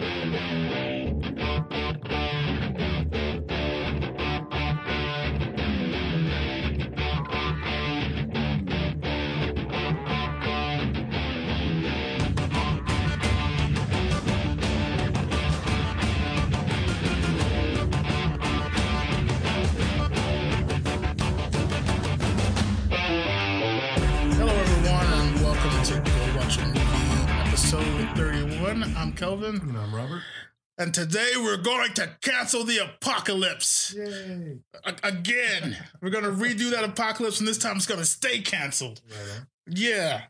I'm Kelvin. And I'm Robert. And today we're going to cancel the apocalypse. Yay. Again. We're going to redo that apocalypse, and this time it's going to stay canceled. Right on. Yeah.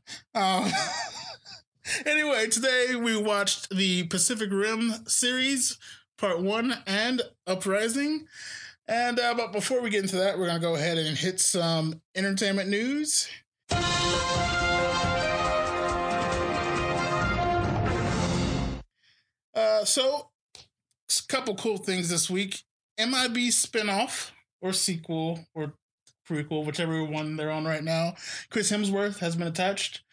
Anyway, today we watched the Pacific Rim series, Part 1 and Uprising. And but before we get into that, we're going to go ahead and hit some entertainment news. So, a couple cool things this week. MIB spinoff or sequel or prequel, whichever one they're on right now. Chris Hemsworth has been attached.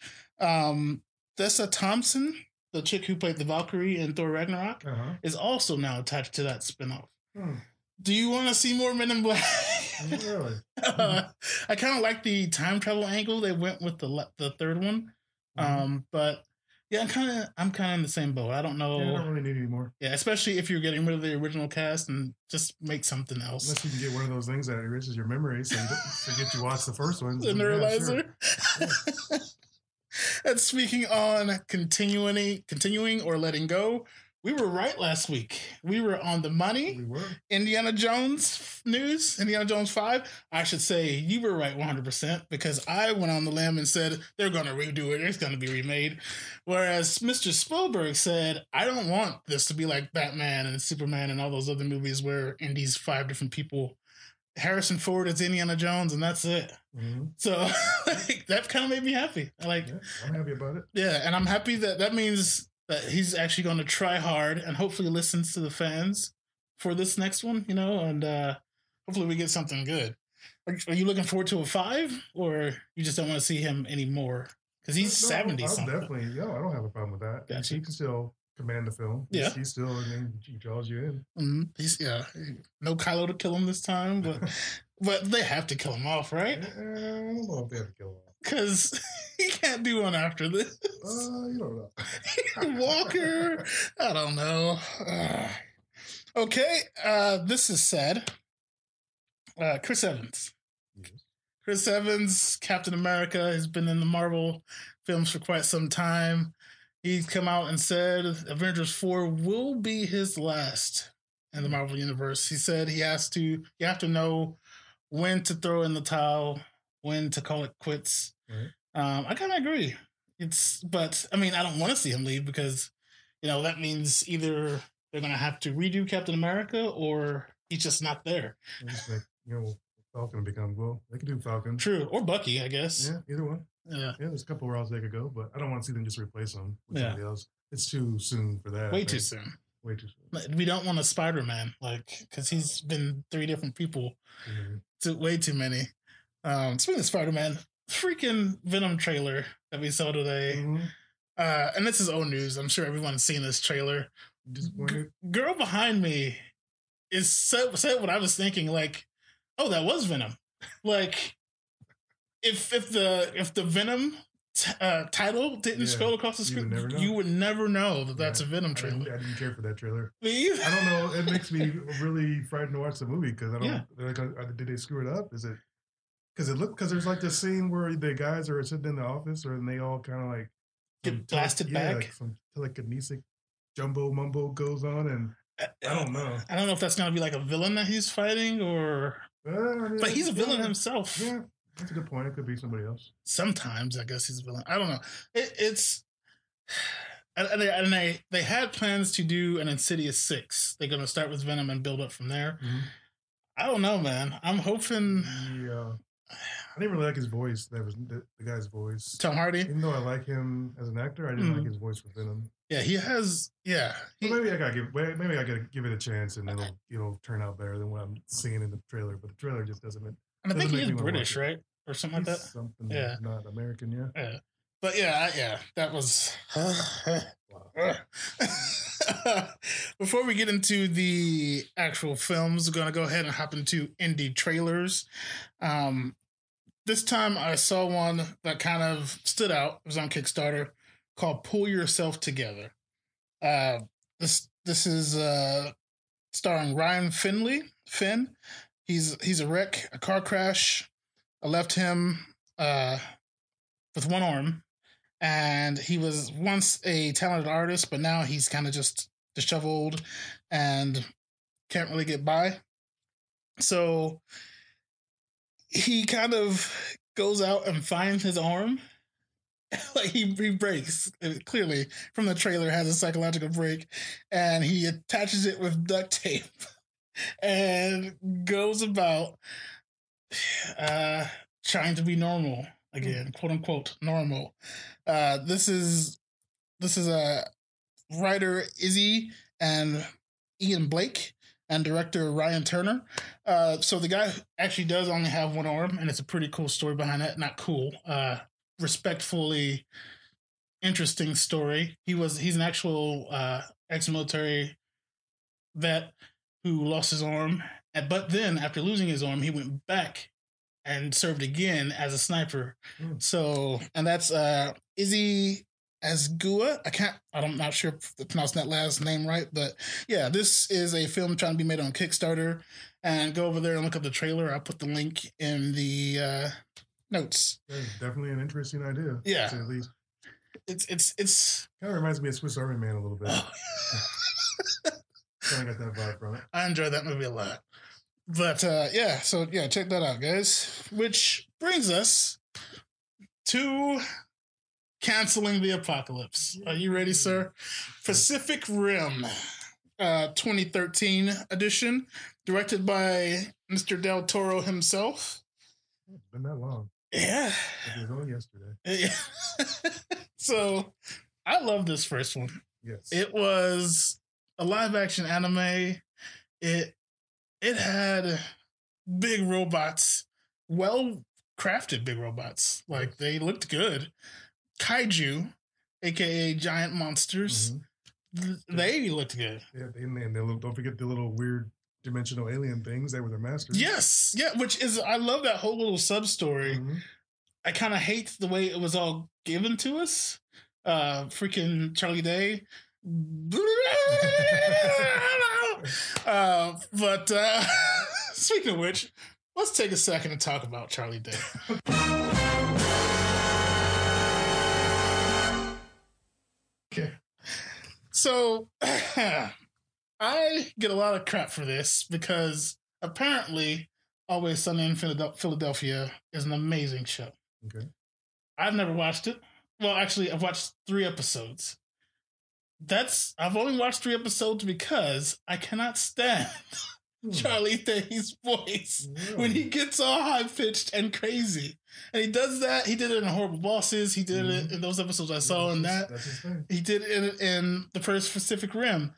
Tessa Thompson, the chick who played the Valkyrie in Thor Ragnarok, is also now attached to that spinoff. Do you want to see more Men in Black? Really? I kind of like the time travel angle they went with the third one, but. Yeah, I'm kind of in the same boat. I don't know. Yeah, I don't really need any more. Yeah, especially if you're getting rid of the original cast and just make something else. Unless you can get one of those things that erases your memory, so you forget you watch the first one. The neuralizer. Sure. Yeah. And speaking on continuing or letting go, we were right last week. We were on the money. We were. Indiana Jones news, Indiana Jones 5. I should say you were right 100% because I went on the limb and said they're going to redo it. It's going to be remade. Whereas Mr. Spielberg said, I don't want this to be like Batman and Superman and all those other movies where Indy's 5 different people. Harrison Ford is Indiana Jones and that's it. Mm-hmm. So that kind of made me happy. I'm happy about it. Yeah, and I'm happy that means that he's actually going to try hard and hopefully listens to the fans for this next one, and hopefully we get something good. Are you looking forward to a 5, or you just don't want to see him anymore? Because he's 70-something. Definitely, I don't have a problem with that. Gotcha. He can still command the film. Yeah. He still, he draws you in. Mm-hmm. No Kylo to kill him this time, but they have to kill him off, right? I don't know if they have to kill him off. Because he can't do one after this. You don't know. Walker. I don't know. Okay. This is sad. Chris Evans. Yes. Chris Evans, Captain America, has been in the Marvel films for quite some time. He's come out and said Avengers 4 will be his last in the Marvel Universe. He said you have to know when to throw in the towel, when to call it quits. Right. I kind of agree. But I mean, I don't want to see him leave because, that means either they're going to have to redo Captain America or he's just not there. Just like, Falcon becomes, they could do Falcon. True. Or Bucky, I guess. Yeah, either one. Yeah, there's a couple routes they could go, but I don't want to see them just replace them with somebody else. It's too soon for that. Way too soon. We don't want a Spider-Man, because he's been 3 different people. Mm-hmm. Way too many. Speaking of Spider-Man, freaking Venom trailer that we saw today. Mm-hmm. And this is old news. I'm sure everyone's seen this trailer. Girl behind me said what I was thinking, oh, that was Venom. If the Venom title didn't scroll across the screen, you would never know that that's a Venom trailer. I didn't care for that trailer. Me either. I don't know. It makes me really frightened to watch the movie because I don't. Did they screw it up? Is it because there's this scene where the guys are sitting in the office and they all kind of get blasted back. Some telekinetic jumbo mumbo goes on, and I don't know. I don't know if that's going to be a villain that he's fighting or. But he's a villain himself. Yeah. That's a good point. It could be somebody else. Sometimes I guess he's a villain. I don't know. And they had plans to do an Insidious 6. They're going to start with Venom and build up from there. Mm-hmm. I don't know, man. I'm hoping. Yeah. I didn't really like his voice. That was the guy's voice. Tom Hardy. Even though I like him as an actor, I didn't like his voice for Venom. Yeah, he has. Yeah. Maybe I gotta give it a chance, and it'll turn out better than what I'm seeing in the trailer. But the trailer just doesn't. And I think he is British, right? Or something like that. Something not American, yeah. But yeah, that was. Before we get into the actual films, we're gonna go ahead and hop into indie trailers. This time I saw one that kind of stood out. It was on Kickstarter called "Pull Yourself Together." Uh, this is starring Ryan Finn. He's a wreck. A car crash left him with one arm, and he was once a talented artist, but now he's kind of just disheveled and can't really get by. So he kind of goes out and finds his arm. Like he breaks, clearly from the trailer, has a psychological break, and he attaches it with duct tape and goes about trying to be normal again, quote unquote normal. This is a writer Izzy and Ian Blake and director Ryan Turner. So the guy actually does only have one arm, and it's a pretty cool story behind that. Not cool, respectfully interesting story. He's an actual ex-military vet who lost his arm, but then after losing his arm, he went back and served again as a sniper. So, and that's Izzy Asgua. I'm not sure if I'm pronouncing that last name right, but yeah, this is a film trying to be made on Kickstarter. And go over there and look up the trailer. I'll put the link in the notes. That's definitely an interesting idea. Yeah, at least it's kind of reminds me of Swiss Army Man a little bit. Kind of got that vibe from it. I enjoyed that movie a lot. But so check that out, guys. Which brings us to canceling the apocalypse. Are you ready, sir? Pacific Rim, 2013 edition, directed by Mr. Del Toro himself. It's been that long. Yeah. It was only yesterday. Yeah. So, I love this first one. Yes. It was a live action anime. It had big robots, well crafted big robots. Like they looked good. Kaiju, aka giant monsters, they looked good. Yeah, and don't forget the little weird dimensional alien things. They were their masters. Yes, yeah, which is I love that whole little sub story. I kind of hate the way it was all given to us. Freaking Charlie Day. But speaking of which, let's take a second to talk about Charlie Day. Okay. So I get a lot of crap for this because apparently Always Sunny in Philadelphia is an amazing show. Okay. I've never watched it. Well, actually, I've watched 3 episodes. I've only watched 3 episodes because I cannot stand Charlie Day's voice when he gets all high pitched and crazy. And he does that. He did it in Horrible Bosses. He did it in those episodes I saw in that. That's his thing. He did it in the first Pacific Rim.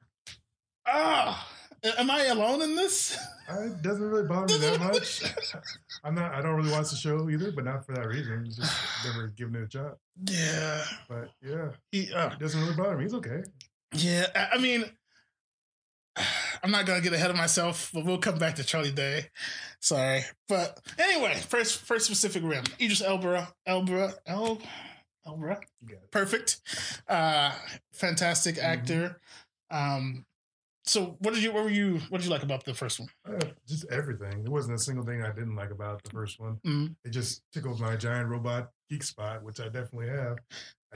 Am I alone in this? It doesn't really bother me that much. I don't really watch the show either, but not for that reason. It's just never given it a shot. Yeah. But yeah, it doesn't really bother me. He's okay. Yeah, I mean, I'm not gonna get ahead of myself, but we'll come back to Charlie Day. Sorry, but anyway, first Pacific Rim. Idris Elba. Perfect. Fantastic actor. So what did you like about the first one? Just everything. There wasn't a single thing I didn't like about the first one. It just tickled my giant robot geek spot, which I definitely have. I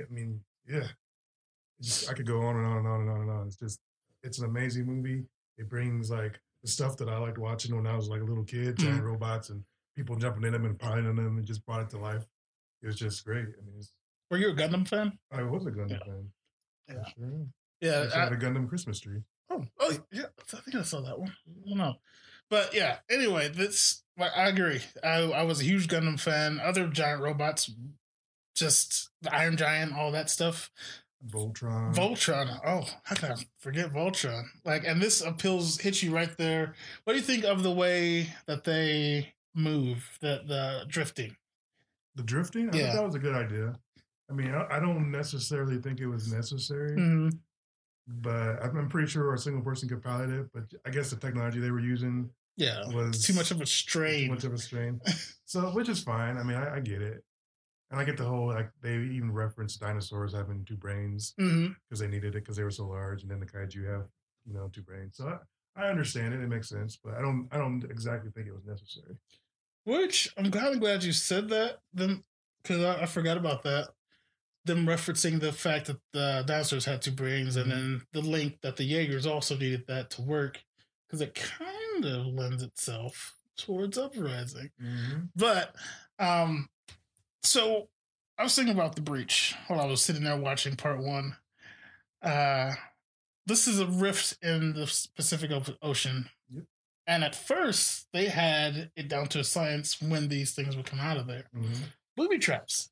could go on and on and on and on and on. It's an amazing movie. It brings like the stuff that I liked watching when I was like a little kid, giant robots and people jumping in them and piling in them, and just brought it to life. It was just great. I mean, were you a Gundam fan? I was a Gundam fan. Yeah. Sure. Yeah. I had a Gundam Christmas tree. Oh, yeah. I think I saw that one. I don't know. But yeah, anyway, I agree. I was a huge Gundam fan. Other giant robots, just the Iron Giant, all that stuff. Voltron. Oh, how can I forget Voltron? And this hits you right there. What do you think of the way that they move, the drifting? The drifting, I thought Yeah. that was a good idea. I mean, I don't necessarily think it was necessary, Hmm. but I'm pretty sure a single person could pilot it. But I guess the technology they were using Yeah. It's too much was of a too strain. much of a strain. So, which is fine. I mean, I get it, and I get the whole like they even reference dinosaurs having two brains Hmm. because they needed it because they were so large, and then the kaiju have two brains. So I understand it; it makes sense, but I don't exactly think it was necessary. Which I'm kind of glad you said that, then, because I forgot about that. Them referencing the fact that the dinosaurs had two brains, and Mm-hmm. then the link that the Jaegers also needed that to work, because it kind of lends itself towards uprising. Mm-hmm. But um, so I was thinking about the breach while I was sitting there watching part one. Uh, this is a rift in the Pacific Ocean. Yep. And at first, they had it down to a science when these things would come out of there. Mm-hmm. Booby traps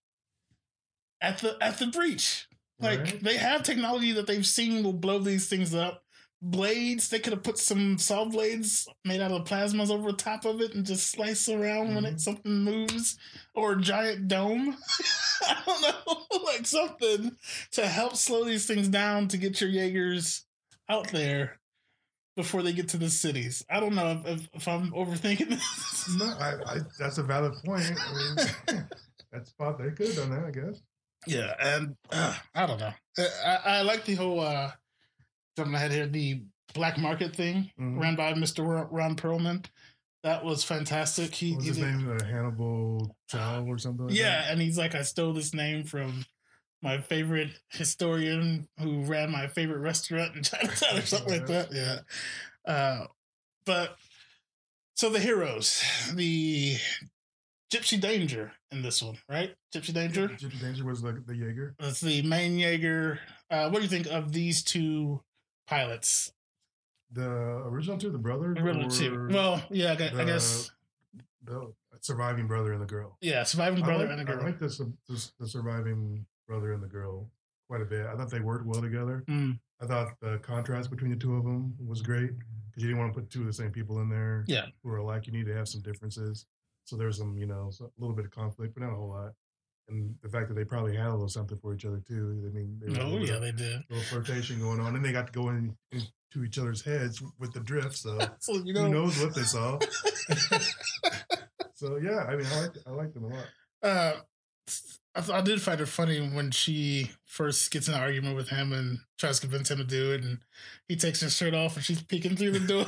at the breach. Like Right. they have technology that they've seen will blow these things up. Blades, they could have put some saw blades made out of plasmas over the top of it and just slice around when Mm-hmm. something moves, or a giant dome. I don't know, like something to help slow these things down to get your Jaegers out there before they get to the cities. I don't know if I'm overthinking this. No, that's a valid point. I mean, that's spot they could have done that, I guess. Yeah, and I don't know. I like the whole jumping ahead here, the black market thing Mm-hmm. ran by Mr. Ron Perlman. That was fantastic. What was his name? Hannibal Chow or something like that? Yeah, and he's like, I stole this name from my favorite historian who ran my favorite restaurant in Chinatown or something like that. Yeah. But so the heroes, the Gypsy Danger in this one, right? Gypsy Danger. Yeah, Gypsy Danger was the Jaeger. That's the main Jaeger. What do you think of these two pilots? The original two, the brothers, Original two. or Well, yeah, I guess. the surviving brother and the girl. Yeah, surviving brother and a I girl. like the surviving brother and the girl quite a bit. I thought they worked well together. Mm. I thought the contrast between the two of them was great because you didn't want to put two of the same people in there. Yeah. Who are alike. You need to have some differences. So there's some, a little bit of conflict, but not a whole lot. And the fact that they probably had a little something for each other too. I mean, They did. A little flirtation going on, and they got to go into each other's heads with the drift. So, So, who knows what they saw? So yeah, I mean, I like them a lot. I did find it funny when she first gets in an argument with him and tries to convince him to do it, and he takes his shirt off and she's peeking through the door.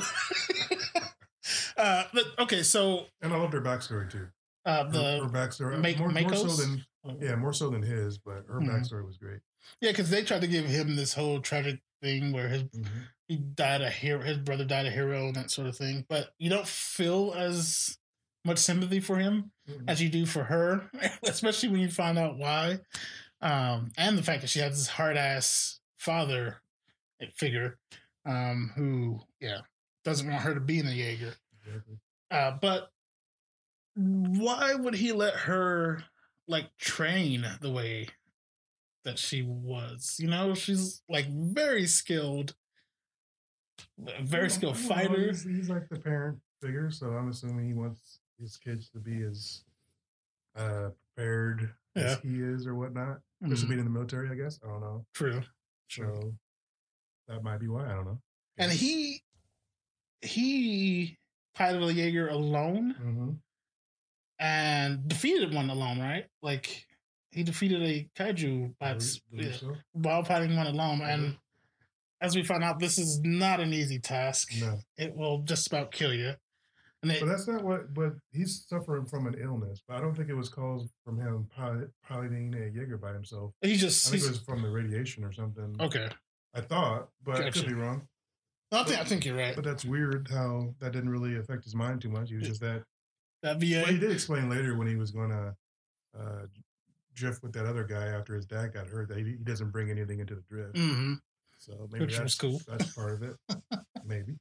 But okay, so and I loved her backstory too. Her backstory more so than his, but her backstory was great. Yeah, because they tried to give him this whole tragic thing where he died a hero, his brother died a hero, and that sort of thing. But you don't feel as much sympathy for him as you do for her, especially when you find out why, and the fact that she has this hard ass father figure who doesn't want her to be in a Jaeger. Exactly. But why would he let her like train the way that she was? She's like very skilled fighter. He's like the parent figure, so I'm assuming he wants his kids to be as prepared as he is or whatnot. Especially being in the military, I guess. I don't know. True. So that might be why. I don't know. And he piloted a Jaeger alone and defeated one alone, right? Like he defeated a kaiju while piloting one alone. And as we found out, this is not an easy task. No. It will just about kill you. But that's not but he's suffering from an illness. But I don't think it was caused from him piloting a Jaeger by himself. I think it was from the radiation or something. Okay. I thought, but I could be wrong. I think you're right. But that's weird how that didn't really affect his mind too much. He was just that VA. But he did explain later when he was going to drift with that other guy after his dad got hurt that he doesn't bring anything into the drift. So maybe that's cool. That's part of it. Maybe.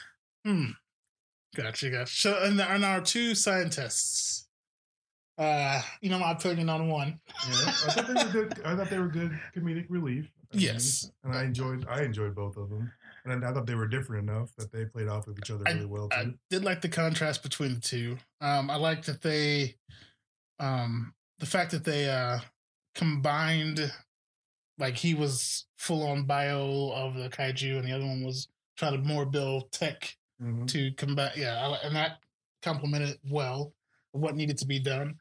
Gotcha. So, and our two scientists. My opinion on one. Yeah, I thought they were good. I thought they were good comedic relief. Yes, and I enjoyed both of them, and I thought they were different enough that they played off of each other really well too. I did like the contrast between the two. I like that they the fact that they combined, like he was full on bio of the kaiju, and the other one was trying to more build tech to combat. Yeah, and that complemented well what needed to be done.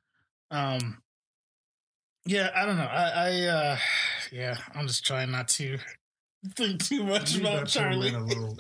Yeah, I don't know. Yeah, I'm just trying not to think too much about Charlie. A little.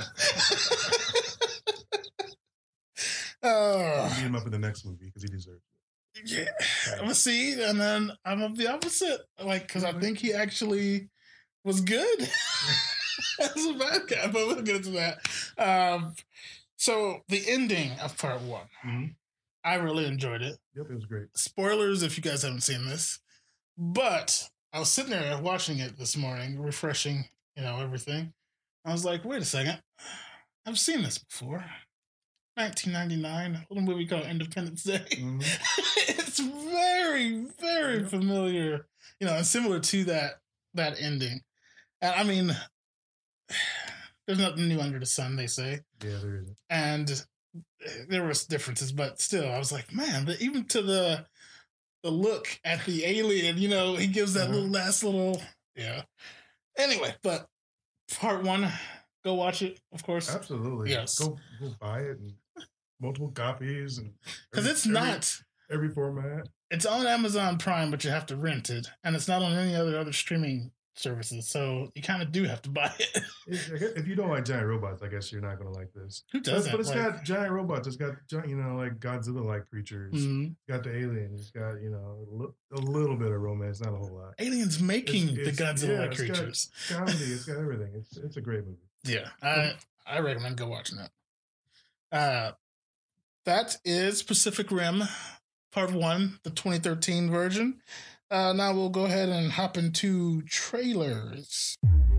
Beat him up in the next movie because he deserves it. Yeah, but see, and then I'm of the opposite, like because I think he actually was good as a bad guy, but we'll get into that. So the ending of part one, I really enjoyed it. Yep, it was great. Spoilers if you guys haven't seen this, but I was sitting there watching it this morning, refreshing, everything. I was like, wait a second, I've seen this before. 1999, a little movie called Independence Day. It's very, very familiar, and similar to that ending. And I mean, there's nothing new under the sun, they say. Yeah, there isn't. And there was differences, but still, I was like, man, even to the look at the alien, he gives that last little, yeah. Anyway, but part one, go watch it, of course. Absolutely. Yes. Go buy it and multiple copies, and because it's not every format. It's on Amazon Prime, but you have to rent it, and it's not on any other streaming services. So you kind of do have to buy it. If you don't like giant robots, I guess you're not going to like this. Who doesn't? But it's got giant robots. It's got like Godzilla-like creatures. It's got the alien. It's got a little bit of romance, not a whole lot. Aliens making the Godzilla-like creatures. It's got comedy. It's got everything. It's a great movie. Yeah, I recommend go watching that. That is Pacific Rim Part 1, the 2013 version. Now we'll go ahead and hop into trailers.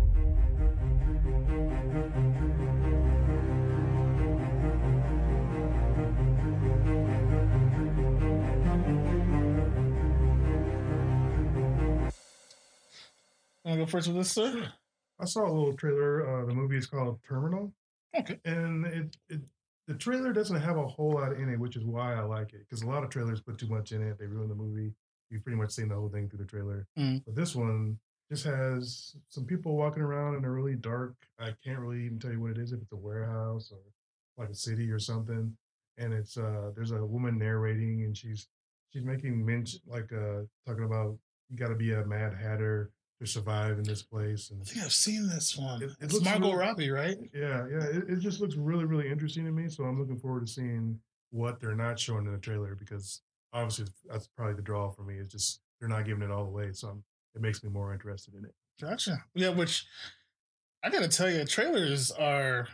Want to go first with this, sir? I saw a little trailer. The movie is called Terminal. Okay. And the trailer doesn't have a whole lot in it, which is why I like it. Because a lot of trailers put too much in it. They ruin the movie. You've pretty much seen the whole thing through the trailer. But this one just has some people walking around in a really dark, I can't really even tell you what it is, if it's a warehouse or like a city or something. And it's there's a woman narrating, and she's making mention, like talking about you got to be a Mad Hatter to survive in this place. And I think I've seen this one. It's looks Margot Robbie, right? Yeah. It just looks really, really interesting to me. So I'm looking forward to seeing what they're not showing in the trailer, because obviously that's probably the draw for me. It's just they're not giving it all away, so it makes me more interested in it. Gotcha. Yeah, which I gotta tell you, trailers are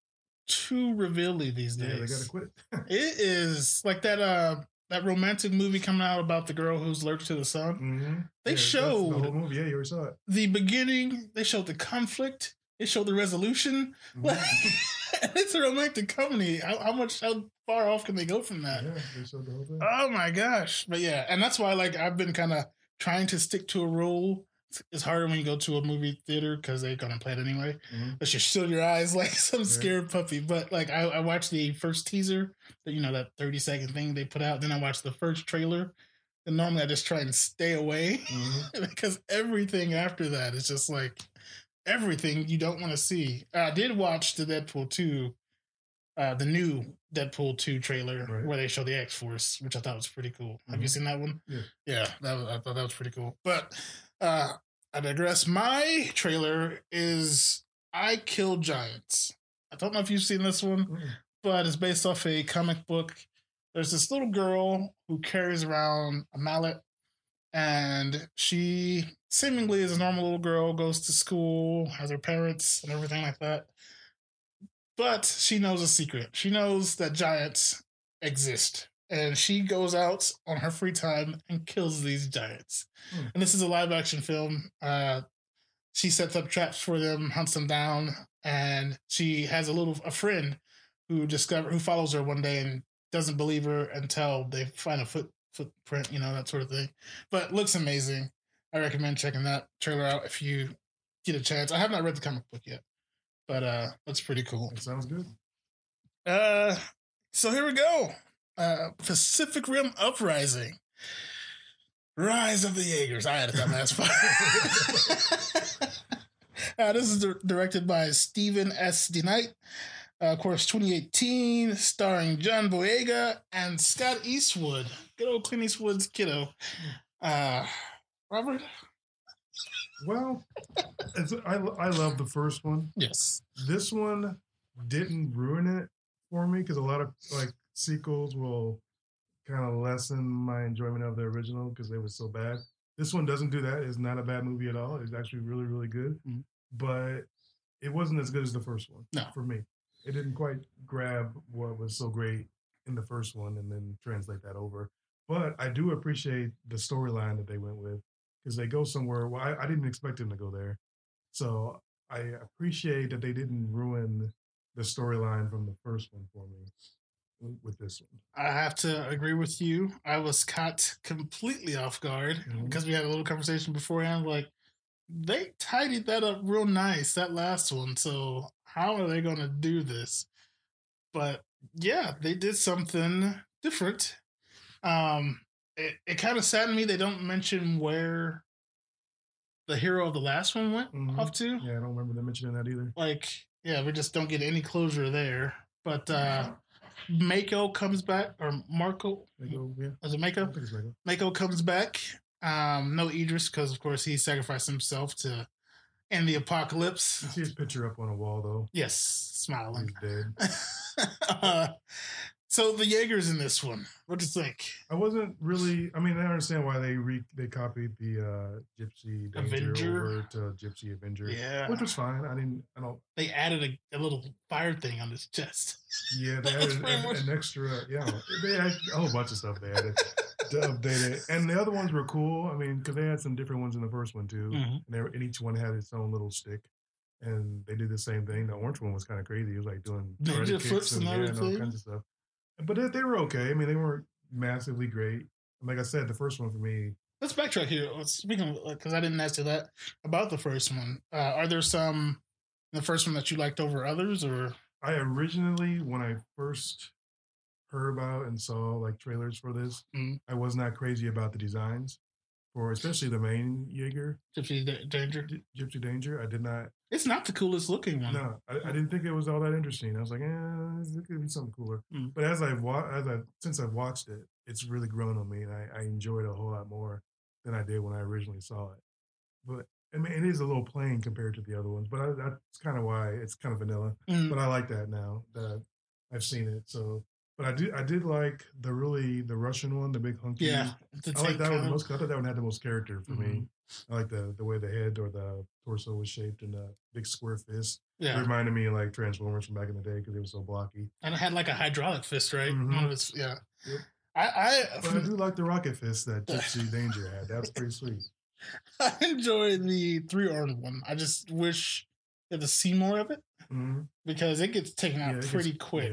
too revealing these days. Yeah, they gotta quit. It is like that romantic movie coming out about the girl who's allergic to the sun. They showed the whole movie. Yeah, you already saw it. The beginning. They showed the conflict. They showed the resolution. It's a romantic comedy. How far off can they go from that? Yeah, they showed the whole thing. Oh my gosh! But yeah, and that's why I've been kind of trying to stick to a rule. It's harder when you go to a movie theater because they're gonna play it anyway. But you shield your eyes like some scared puppy. But I watched the first teaser, that 30-second thing they put out. Then I watched the first trailer. And normally I just try and stay away because everything after that is just like everything you don't want to see. I did watch the Deadpool 2, the new Deadpool 2 trailer where they show the X-Force, which I thought was pretty cool. Have you seen that one? Yeah, I thought that was pretty cool. But I digress. My trailer is I Kill Giants. I don't know if you've seen this one, but it's based off a comic book. There's this little girl who carries around a mallet, and she seemingly is a normal little girl, goes to school, has her parents and everything like that. But she knows a secret. She knows that giants exist, and she goes out on her free time and kills these giants. And this is a live action film. She sets up traps for them, hunts them down, and she has a friend who follows her one day and doesn't believe her until they find a footprint, that sort of thing. But looks amazing. I recommend checking that trailer out if you get a chance. I have not read the comic book yet, but that's pretty cool. It sounds good. So here we go. Pacific Rim Uprising. Rise of the Jaegers. I added that last part. This is directed by Stephen S. DeKnight. Of course, 2018, starring John Boyega and Scott Eastwood. Good old Clint Eastwood's kiddo. Robert? Well, I love the first one. Yes. This one didn't ruin it for me because a lot of like sequels will kind of lessen my enjoyment of the original because they were so bad. This one doesn't do that. It's not a bad movie at all. It's actually really, really good. Mm-hmm. But it wasn't as good as the first one for me. It didn't quite grab what was so great in the first one and then translate that over. But I do appreciate the storyline that they went with because they go somewhere. Well, I didn't expect them to go there. So I appreciate that they didn't ruin the storyline from the first one for me with this one. I have to agree with you. I was caught completely off guard because we had a little conversation beforehand. Like, they tidied that up real nice, that last one. So how are they going to do this? But yeah, they did something different. It kind of saddened me they don't mention where the hero of the last one went off to. Yeah, I don't remember them mentioning that either. Like, yeah, we just don't get any closure there. But Mako comes back, or Marco. Mako, yeah. Is it Mako? I think it's Mako. Mako comes back. No Idris, because of course he sacrificed himself to end the apocalypse. You see his picture up on a wall, though. Yes, smiling. He's dead. So the Jaegers in this one, what do you think? I wasn't really. I mean, I understand why they copied the Gypsy Danger over to Gypsy Avenger. Yeah, which was fine. I don't. They added a little fire thing on his chest. Yeah, they added an extra. Yeah, they had a whole bunch of stuff they added to update it, and the other ones were cool. I mean, because they had some different ones in the first one too, and each one had its own little stick. And they did the same thing. The orange one was kind of crazy. It was like doing ninja flips and everything, all kinds of stuff. But they were okay. I mean, they weren't massively great. Like I said, the first one for me. Let's backtrack here. Speaking of, because I didn't ask you that about the first one. Are there some in the first one that you liked over others, or? I originally, when I first heard about and saw like trailers for this, I was not crazy about the designs for especially the main Jaeger. Gypsy Danger. Gypsy Danger. I did not. It's not the coolest looking one. No, I didn't think it was all that interesting. I was like, it could be something cooler. But since I've watched it, it's really grown on me, and I enjoyed it a whole lot more than I did when I originally saw it. But I mean, it is a little plain compared to the other ones, but that's kind of why it's kind of vanilla. But I like that now that I've seen it. So, but I did like the Russian one, the big hunky. Yeah, I like that one the most. I thought that one had the most character for me. I like the way the head or the torso was shaped and the big square fist. Yeah. It reminded me of like Transformers from back in the day because it was so blocky. And it had like a hydraulic fist, right? One of its, yeah. Yep. But I do like the rocket fist that Gypsy Danger had. That was pretty sweet. I enjoy the 3-armed one. I just wish you had to see more of it because it gets taken out pretty quick.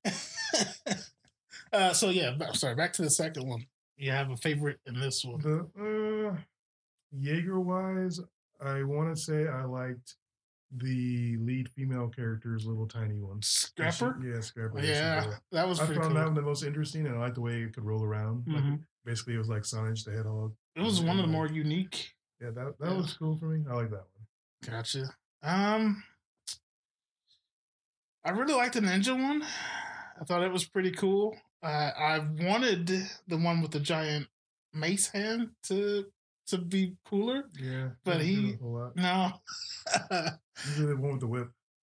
Yeah. So yeah, sorry. Back to the second one. You have a favorite in this one? Jaeger-wise, I want to say I liked the lead female character's little tiny one. Scrapper? Scrapper. Yeah, that was pretty cool. I found that one the most interesting, and I liked the way it could roll around. Like, basically, it was like Sonic the Hedgehog. It was one of the more unique. Yeah, that was cool for me. I like that one. Gotcha. I really liked the ninja one. I thought it was pretty cool. I wanted the one with the giant mace hand to be cooler. Yeah. But no. Usually the one with the whip.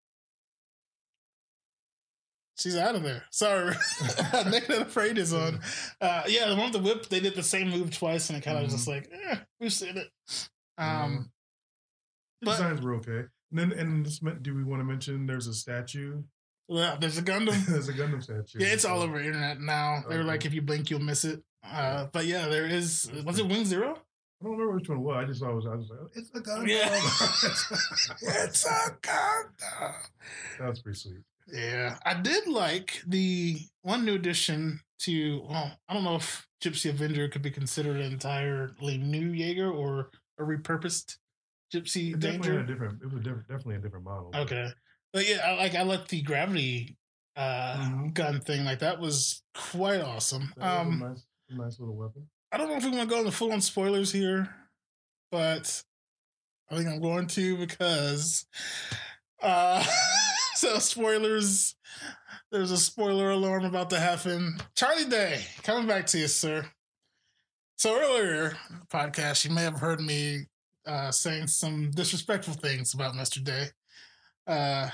She's out of there. Sorry. Naked and Afraid is on. The one with the whip, they did the same move twice and it kind of was just like, we've seen it. The designs were okay. And do we want to mention there's a statue? Well, there's a Gundam. There's a Gundam statue. Yeah, it's all over the internet now. They're like, if you blink, you'll miss it. But yeah, there is. Was it Wing Zero? I don't remember which one it was. I just was like, it's a Gundam. Yeah. It's a Gundam. That was pretty sweet. Yeah. I did like the one new addition to, I don't know if Gypsy Avenger could be considered an entirely new Jaeger or a repurposed Gypsy Danger. It was definitely a different model. Okay. But yeah, I like the gravity gun thing. Like, that was quite awesome. That was a nice little weapon. I don't know if we want to go into full on spoilers here, but I think I'm going to because uh so spoilers. There's a spoiler alarm about to happen. Charlie Day, coming back to you, sir. So earlier in the podcast, you may have heard me saying some disrespectful things about Mr. Day. Uh,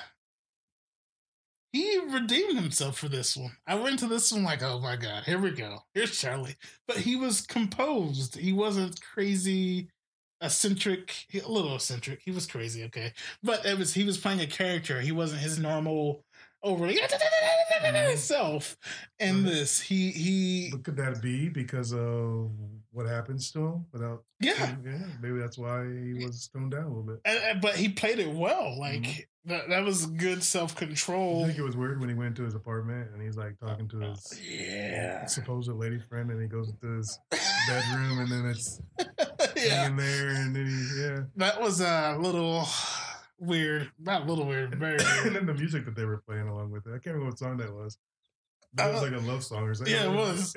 he redeemed himself for this one. I went into this one like, oh my god, here we go. Here's Charlie. But he was composed. He wasn't crazy, eccentric. A little eccentric. He was crazy, okay. But he was playing a character. He wasn't his normal overly self. And this, he. But could that be because of what happens to him? Without, yeah, maybe that's why he was stoned down a little bit. But he played it well. Like that was good self control. I think it was weird when he went to his apartment and he's like talking to his supposed lady friend, and he goes into his bedroom, and then it's hanging there, and then that was a little weird. Not a little weird, very weird. And then the music that they were playing along with it, I can't remember what song that was. It was like a love song or something. Yeah, it was.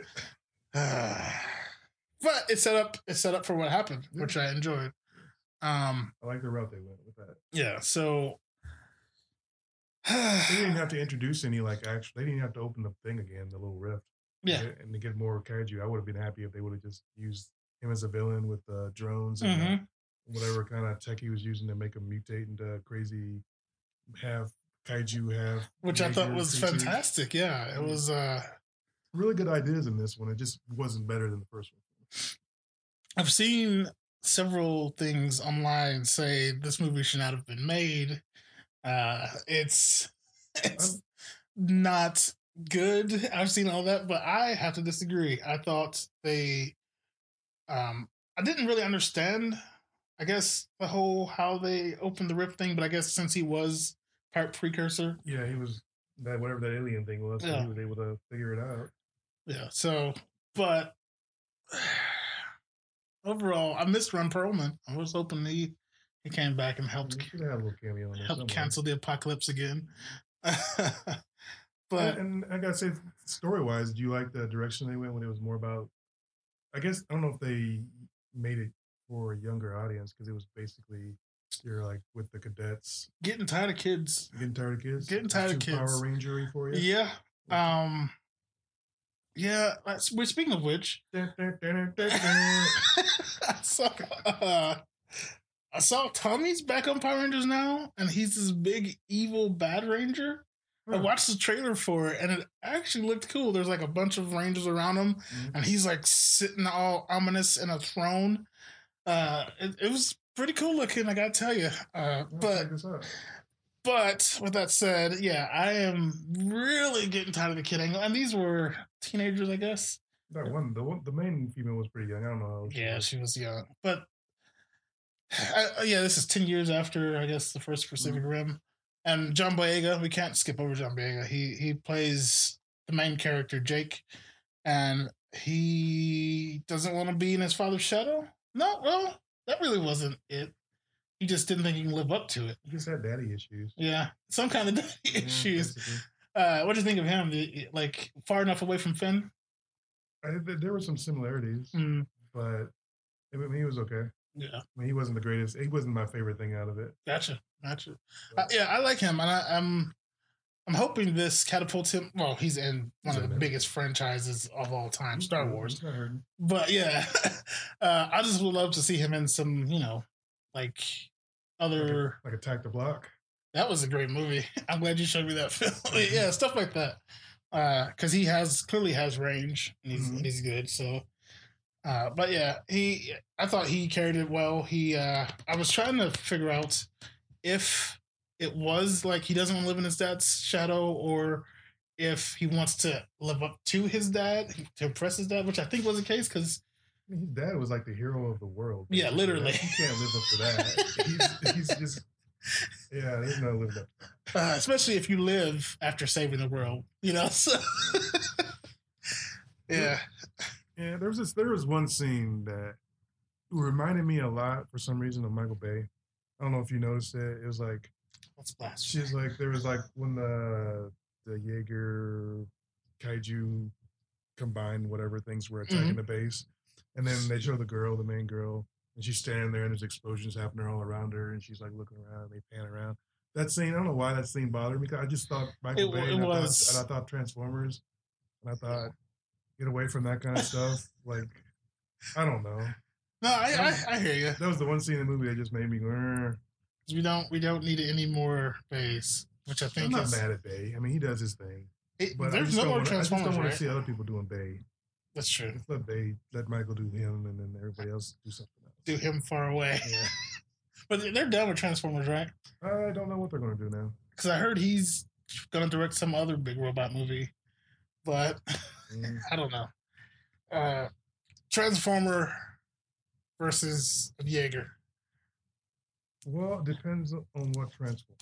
But it set up for what happened, which I enjoyed. I like the route they went with that. Yeah, so they didn't have to introduce any they didn't have to open the thing again, the little rift. Yeah, and to get more kaiju, I would have been happy if they would have just used him as a villain with the drones and whatever kind of tech he was using to make him mutate into crazy half kaiju, half. Which I thought was creatures. Fantastic. Yeah, it was really good ideas in this one. It just wasn't better than the first one. I've seen several things online say this movie should not have been made. It's not good. I've seen all that, but I have to disagree. I thought they, I didn't really understand, I guess, the whole how they opened the rift thing, but I guess since he was part precursor. Yeah, he was that, whatever that alien thing was, so he was able to figure it out. Yeah, so, but overall, I missed Ron Perlman. I was hoping he came back and helped, cancel the apocalypse again. But and I gotta say, story wise, do you like the direction they went when it was more about? I guess I don't know if they made it for a younger audience because it was basically you're like with the cadets getting tired of kids. Getting tired of kids. Power Rangery for you. Yeah. Yeah. We're speaking of which, I saw Tommy's back on Power Rangers now, and he's this big evil bad ranger. I watched the trailer for it, and it actually looked cool. There's like a bunch of rangers around him, and he's like sitting all ominous in a throne. It was pretty cool looking, I gotta tell you. But with that said, yeah, I am really getting tired of the kid angle, and these were teenagers, I guess. That one, the main female was pretty young. I don't know. Yeah, she was young, but this is 10 years after, I guess, the first Pacific Rim. And John Boyega, we can't skip over John Boyega. He plays the main character, Jake, and he doesn't want to be in his father's shadow. No, well, that really wasn't it. He just didn't think he can live up to it. He just had daddy issues. Yeah, some kind of daddy issues. What do you think of him? Like, far enough away from Finn? There were some similarities, but I mean, he was okay. Yeah, I mean, he wasn't the greatest. He wasn't my favorite thing out of it. Gotcha. Yeah, I like him, and I'm hoping this catapults him. Well, he's in one of the biggest franchises of all time, Star Wars. But yeah, I just would love to see him in some, like other like Attack the Block. That was a great movie. I'm glad you showed me that film. Yeah, stuff like that. Because he clearly has range, and he's good. So. But yeah, I thought he carried it well. I was trying to figure out if it was like he doesn't want to live in his dad's shadow, or if he wants to live up to his dad to impress his dad, which I think was the case because his dad was like the hero of the world. Yeah, literally. He can't live up to that. he's just there's no living up to that. Especially if you live after saving the world, So yeah. Yeah, there was one scene that reminded me a lot for some reason of Michael Bay. I don't know if you noticed it. It was like what's blast? She's like there was like when the Jaeger kaiju combined whatever things were attacking the base. And then they show the main girl, and she's standing there, and there's explosions happening all around her, and she's like looking around. And they pan around. That scene, I don't know why that scene bothered me. Because I just thought Michael Bay, It and was. I thought Transformers, and I thought get away from that kind of stuff. Like I don't know. No, I hear you. That was the one scene in the movie that just made me go. We don't need any more Bays, which I think I'm not mad at Bay. I mean, he does his thing. But there's no more I just don't Transformers, want right? to see other people doing Bay. That's true. Just let Michael do him, and then everybody else do something else. Do him far away. Yeah. But they're done with Transformers, right? I don't know what they're going to do now. Because I heard he's going to direct some other big robot movie, but I don't know. Transformer versus Jaeger. Well, it depends on what Transformer.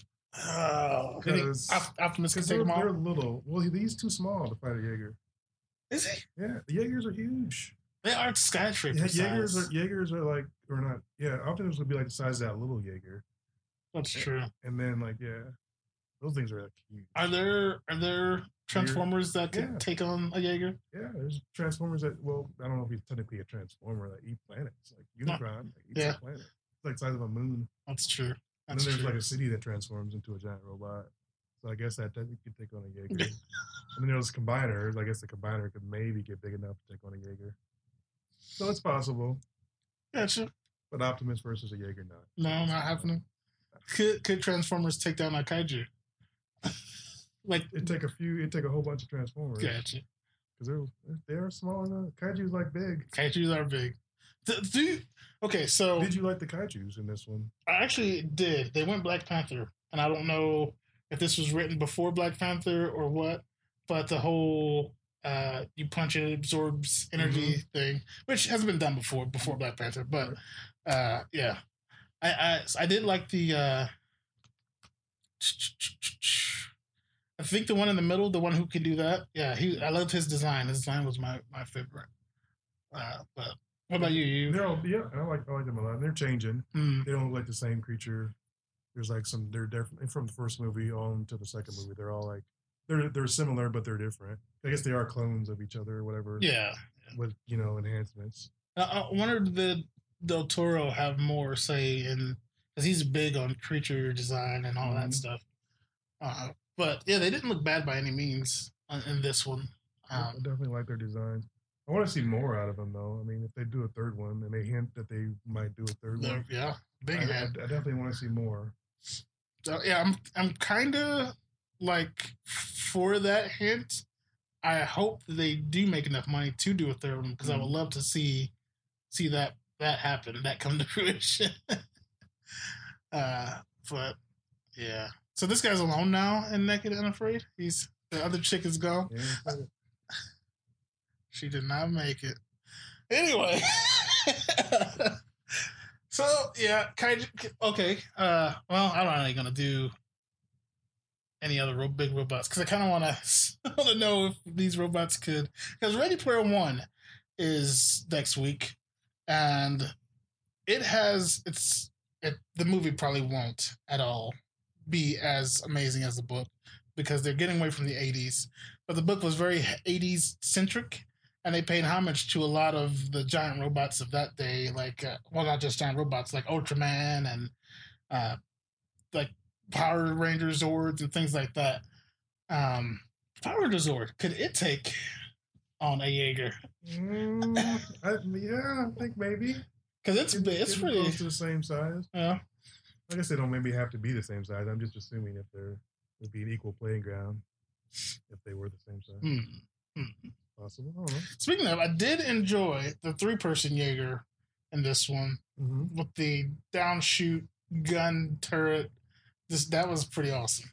Optimus can take them all. They're little. Well, he's too small to fight a Jaeger. Is he? Yeah, the Jaegers are huge. They are skyscraper size. Jaegers are like, or not. Yeah, Optimus would be like the size of that little Jaeger. That's true. And then like, yeah, those things are like huge. Are there Transformers that could take on a Jaeger? Yeah, there's Transformers that. Well, I don't know if he's technically a Transformer that eat planets, like Unicron. Eats a planet. It's like the size of a moon. That's true. And then there's like a city that transforms into a giant robot. So I guess that could take on a Jaeger. And then there's combiners. I guess the combiner could maybe get big enough to take on a Jaeger. So it's possible. Gotcha. But Optimus versus a Jaeger, not. No, not happening. Could Transformers take down a kaiju? Like it'd take a whole bunch of Transformers. Gotcha. Because they're small enough. Kaiju's like big. Kaijus are big. Okay, so did you like the Kaijus in this one? I actually did. They went Black Panther, and I don't know if this was written before Black Panther or what, but the whole you punch it absorbs energy thing, which hasn't been done before Black Panther, but yeah, I did like the I think the one in the middle, the one who can do that, yeah, I loved his design. His design was my favorite. But what about you? I like them a lot. And they're changing. They don't look like the same creature. There's like they're different from the first movie on to the second movie. They're all like they're similar, but they're different. I guess they are clones of each other or whatever. Yeah. With enhancements. I wonder did Del Toro have more say in, because he's big on creature design and all that stuff. But yeah, they didn't look bad by any means in this one. I definitely like their designs. I want to see more out of them, though. I mean, if they do a third one, and they hint that they might do a third one, yeah, big hint. I definitely want to see more. So yeah, I'm kind of like for that hint. I hope they do make enough money to do a third one, because I would love to see that happen, that come to fruition. But yeah, so this guy's alone now in Naked and Afraid. The other chick is gone. Yeah, she did not make it. Anyway. So, yeah, Kaiju. Okay. Well, I'm not really going to do any other big robots, because I kind of want to know if these robots could. Because Ready Player One is next week, and the movie probably won't at all be as amazing as the book, because they're getting away from the 80s. But the book was very 80s centric, and they paid homage to a lot of the giant robots of that day, like, well, not just giant robots, like Ultraman and like Power Ranger Zords and things like that. Power Ranger Zord, could it take on a Jaeger? I think maybe. Because it's pretty close to the same size. Yeah. I guess they don't maybe have to be the same size. I'm just assuming if would be an equal playing ground if they were the same size. Possible. I don't know. Speaking of, I did enjoy the 3-person Jaeger in this one with the downshoot gun turret. That was pretty awesome.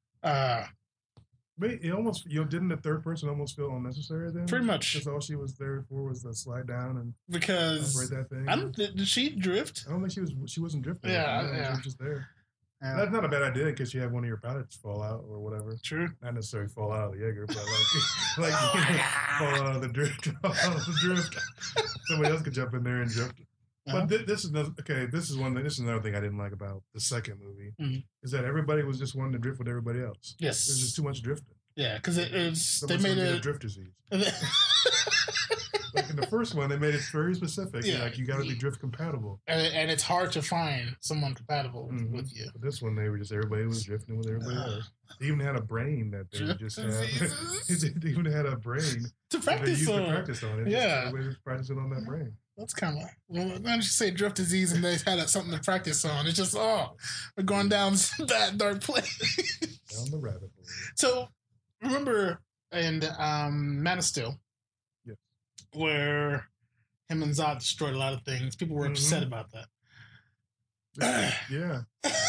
But it almost, didn't the third person almost feel unnecessary then? Pretty much. Because all she was there for was to slide down and operate that thing. Did she drift? I don't think she wasn't drifting. Yeah. She was just there. Yeah. That's not a bad idea, because you have one of your pilots fall out or whatever. True. Not necessarily fall out of the Jaeger, but fall out of the drift. Somebody else could jump in there and drift. But this is another thing I didn't like about the second movie, is that everybody was just wanting to drift with everybody else. Yes. There's just too much drifting. Yeah, because they Someone's made gonna get a it. drift disease. Like in the first one, they made it very specific. Yeah. Like you got to be drift compatible. And it's hard to find someone compatible with you. But this one, they were just everybody was drifting with everybody else. They even had a brain that they would just have. They even had a brain to practice on. To practice on it. Yeah, everybody was practicing on that brain. That's kind of. Well, why don't you say drift disease and they had something to practice on? It's just we're going down that dark place. Down the rabbit hole. So remember in Man of Steel, where him and Zod destroyed a lot of things. People were upset about that. Yeah.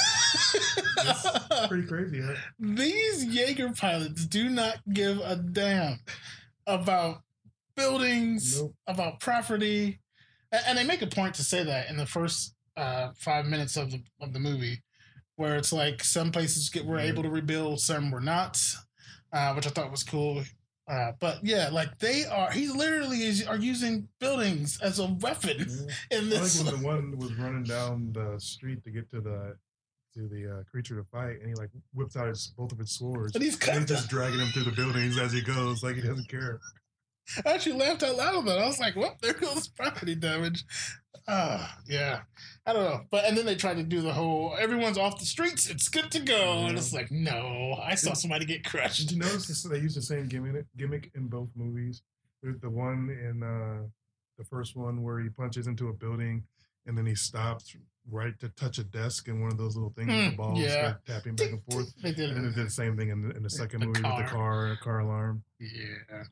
It's pretty crazy, huh? These Jaeger pilots do not give a damn about buildings, about property. And they make a point to say that in the first 5 minutes of the movie, where it's like some places were able to rebuild, some were not, which I thought was cool. But yeah, like he literally are using buildings as a weapon in this. I like when the one was running down the street to get to the creature to fight, and he like whips out both of his swords, and he's just dragging him through the buildings as he goes, like he doesn't care. I actually laughed out loud at that. I was like, "What? There goes property damage." Yeah, I don't know. But and then they tried to do the whole everyone's off the streets, it's good to go, and it's like, no, I saw somebody get crushed. Did you notice they use the same gimmick in both movies? There's the one in the first one where he punches into a building and then he stops right to touch a desk and one of those little things with the balls start tapping back and forth. They did, and then they did the same thing in the second movie with the car alarm. Yeah.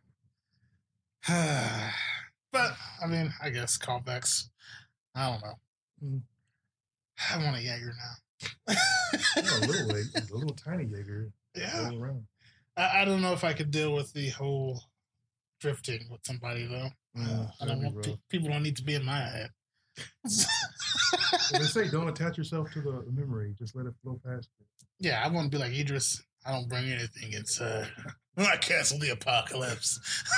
But I mean, I guess callbacks. I don't know. I want a Jaeger now. A little tiny Jaeger. Yeah. I don't know if I could deal with the whole drifting with somebody though. I don't want people don't need to be in my head. They say don't attach yourself to the memory; just let it flow past you. Yeah, I want to be like Idris. I don't bring anything inside. I cancel the apocalypse.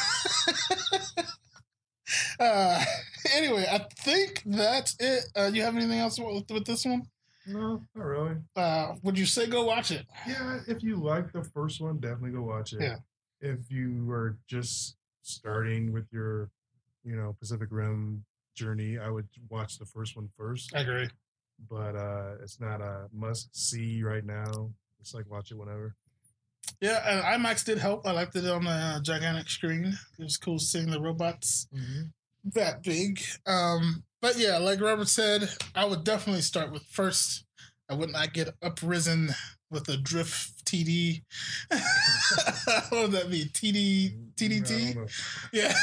Anyway, I think that's it. You have anything else with this one? No, not really. Would you say go watch it? Yeah, if you like the first one, definitely go watch it. Yeah. If you are just starting with your, Pacific Rim journey, I would watch the first one first. I agree. But it's not a must-see right now. Just like watch it whenever. Yeah, and IMAX did help. I liked it on a gigantic screen. It was cool seeing the robots that big. But yeah, like Robert said, I would definitely start with first. I would not get uprisen with a drift TD. What would that be? TDT? Yeah.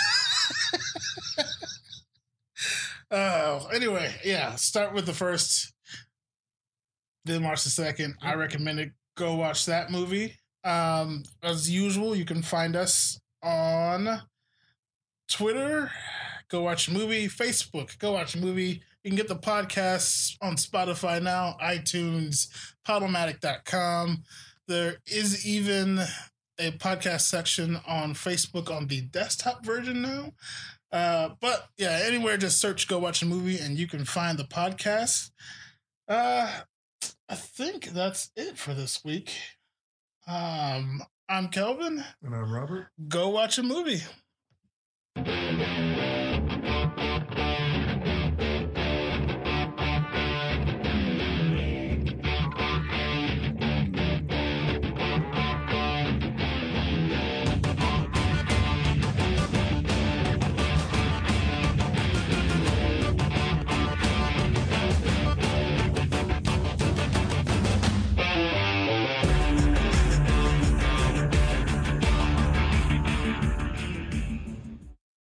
Anyway, yeah, start with the first, then watch the second. I recommend it. Go watch that movie. As usual, you can find us on Twitter. Go watch a movie. Facebook. Go watch a movie. You can get the podcasts on Spotify now, iTunes, Podomatic.com. There is even a podcast section on Facebook on the desktop version now. But yeah, anywhere, just search Go Watch a Movie and you can find the podcast. I think that's it for this week. I'm Kelvin. And I'm Robert. Go watch a movie.